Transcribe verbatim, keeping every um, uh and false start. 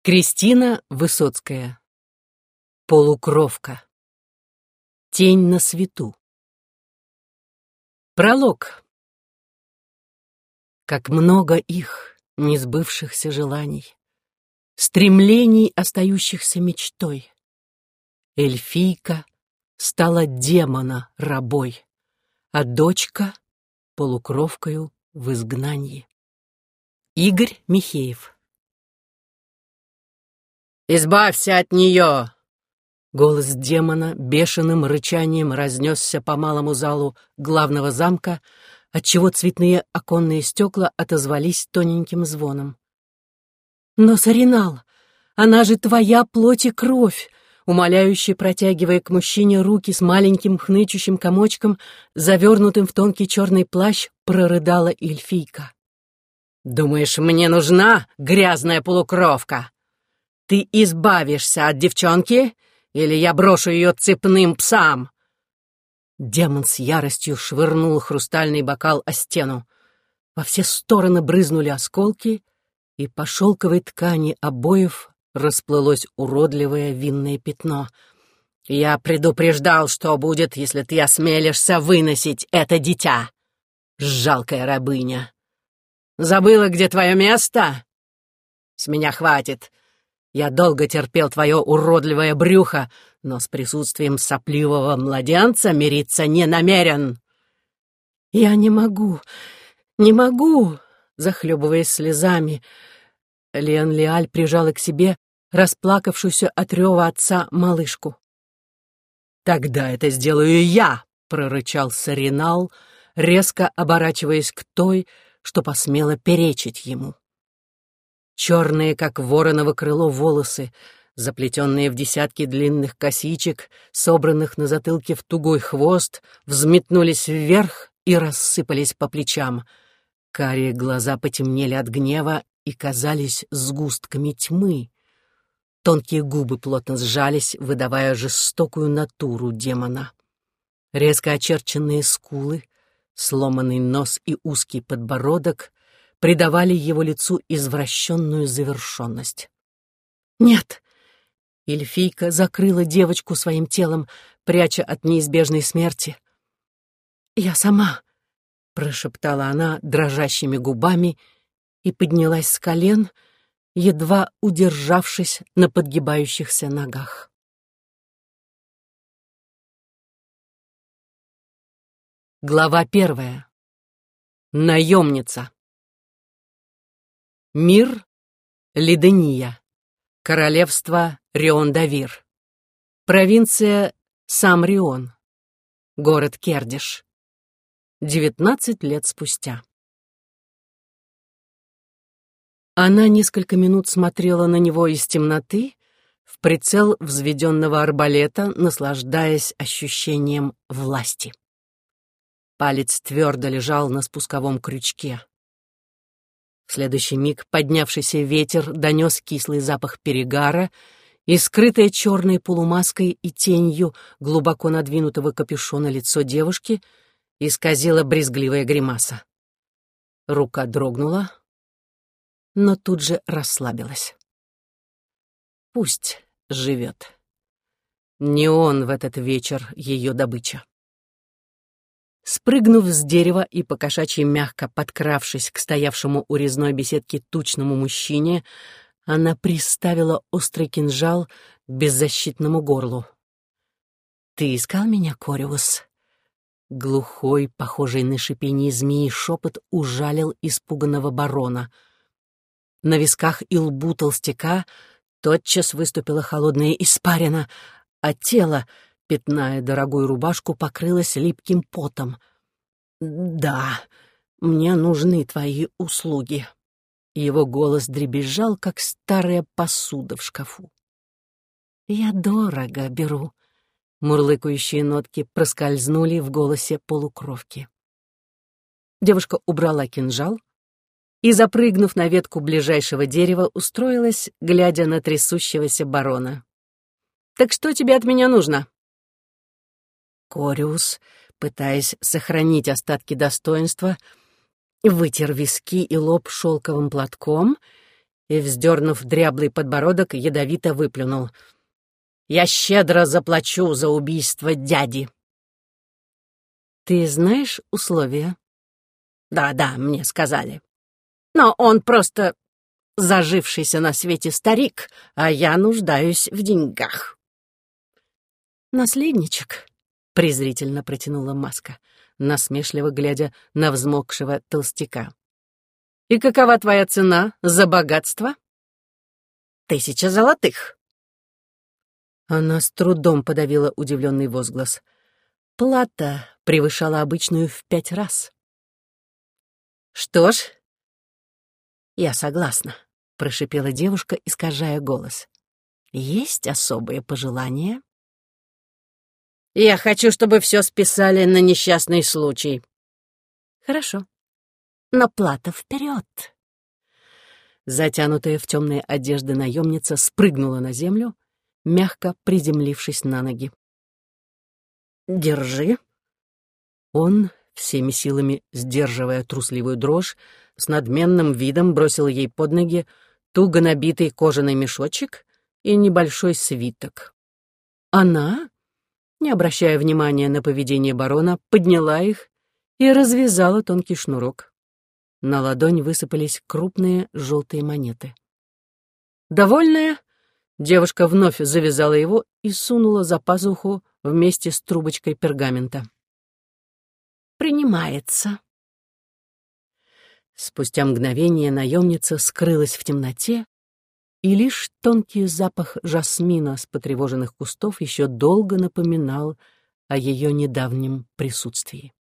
Кристина Высоцкая. Полукровка. Тень на свету. Пролог. Как много их, несбывшихся желаний, стремлений, остающихся мечтой. Эльфийка стала демона рабой, а дочка — полукровкою в изгнании. Игорь Михеев. «Избавься от нее!» Голос демона бешеным рычанием разнесся по малому залу главного замка, отчего цветные оконные стекла отозвались тоненьким звоном. «Но, Саринал, она же твоя плоть и кровь!» Умоляюще протягивая к мужчине руки с маленьким хнычущим комочком, завернутым в тонкий черный плащ, прорыдала эльфийка. «Думаешь, мне нужна грязная полукровка? Ты избавишься от девчонки, или я брошу ее цепным псам?» Демон с яростью швырнул хрустальный бокал о стену. Во все стороны брызнули осколки, и по шелковой ткани обоев расплылось уродливое винное пятно. «Я предупреждал, что будет, если ты осмелишься выносить это дитя, жалкая рабыня. Забыла, где твое место? С меня хватит. Я долго терпел твое уродливое брюхо, но с присутствием сопливого младенца мириться не намерен». «Я не могу, не могу!» Захлебываясь слезами, Лиан-Лиаль прижала к себе расплакавшуюся от рева отца малышку. «Тогда это сделаю я!» — прорычал Саринал, резко оборачиваясь к той, что посмела перечить ему. Черные, как вороново крыло, волосы, заплетенные в десятки длинных косичек, собранных на затылке в тугой хвост, взметнулись вверх и рассыпались по плечам. Карие глаза потемнели от гнева и казались сгустками тьмы. Тонкие губы плотно сжались, выдавая жестокую натуру демона. Резко очерченные скулы, сломанный нос и узкий подбородок придавали его лицу извращенную завершенность. «Нет!» Эльфийка закрыла девочку своим телом, пряча от неизбежной смерти. «Я сама!» — прошептала она дрожащими губами и поднялась с колен, едва удержавшись на подгибающихся ногах. Глава первая. Наемница. Мир Лидения. Королевство Рион-Давир. Провинция Сам-Рион. Город Кердиш. Девятнадцать лет спустя. Она несколько минут смотрела на него из темноты, в прицел взведенного арбалета, наслаждаясь ощущением власти. Палец твердо лежал на спусковом крючке. В следующий миг поднявшийся ветер донес кислый запах перегара, и скрытое черной полумаской и тенью глубоко надвинутого капюшона лицо девушки исказила брезгливая гримаса. Рука дрогнула, но тут же расслабилась. Пусть живет. Не он в этот вечер ее добыча. Спрыгнув с дерева и покошачьи мягко подкравшись к стоявшему у резной беседки тучному мужчине, она приставила острый кинжал к беззащитному горлу. «Ты искал меня, Кориус?» Глухой, похожий на шипение змеи, шепот ужалил испуганного барона. На висках и лбу толстяка тотчас выступила холодная испарина, а тело, пятная дорогую рубашку, покрылась липким потом. «Да, мне нужны твои услуги». Его голос дребезжал, как старая посуда в шкафу. «Я дорого беру», — мурлыкающие нотки проскользнули в голосе полукровки. Девушка убрала кинжал и, запрыгнув на ветку ближайшего дерева, устроилась, глядя на трясущегося барона. «Так что тебе от меня нужно?» Кориус, пытаясь сохранить остатки достоинства, вытер виски и лоб шелковым платком и, вздернув дряблый подбородок, ядовито выплюнул. «Я щедро заплачу за убийство дяди». «Ты знаешь условия?» «Да-да, мне сказали. Но он просто зажившийся на свете старик, а я нуждаюсь в деньгах». «Наследничек», — презрительно протянула Маска, насмешливо глядя на взмокшего толстяка. «И какова твоя цена за богатство?» «Тысяча золотых». Она с трудом подавила удивленный возглас. Плата превышала обычную в пять раз. «Что ж, я согласна», — прошипела девушка, искажая голос. «Есть особые пожелания?» «Я хочу, чтобы все списали на несчастный случай». «Хорошо. Но плата вперед». Затянутая в темные одежды наемница спрыгнула на землю, мягко приземлившись на ноги. «Держи». Он, всеми силами сдерживая трусливую дрожь, с надменным видом бросил ей под ноги туго набитый кожаный мешочек и небольшой свиток. Она, не обращая внимания на поведение барона, подняла их и развязала тонкий шнурок. На ладонь высыпались крупные желтые монеты. Довольная, девушка вновь завязала его и сунула за пазуху вместе с трубочкой пергамента. «Принимается». Спустя мгновение наемница скрылась в темноте, и лишь тонкий запах жасмина с потревоженных кустов еще долго напоминал о ее недавнем присутствии.